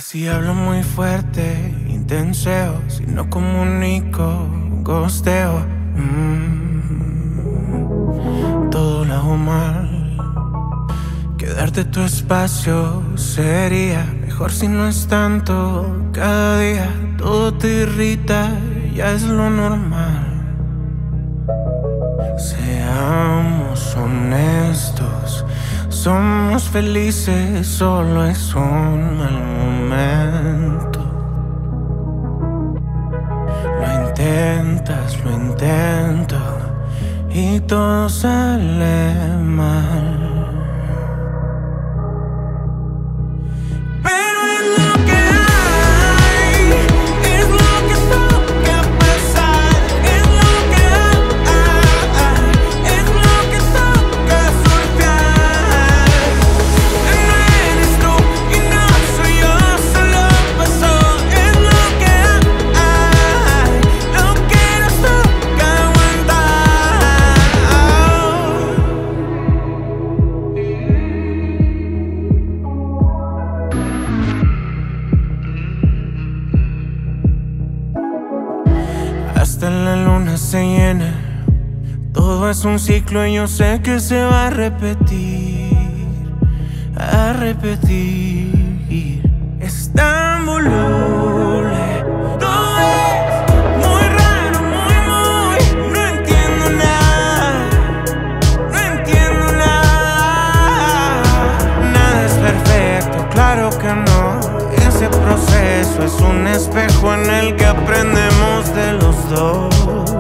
Si hablo muy fuerte, intenseo, si no comunico, gosteo. Todo lo hago mal. Quedarte tu espacio sería mejor si no es tanto. Cada día todo te irrita, ya es lo normal. Seamos honestos, somos felices, solo es un mal momento. Lo intento y todo sale mal. Hasta la luna se llena, todo es un ciclo y yo sé que se va a repetir, Es tan voluble, todo es muy raro, muy, no entiendo nada, Nada es perfecto, claro que no. Ese proceso es un espejo en el que aprendemos de los dos.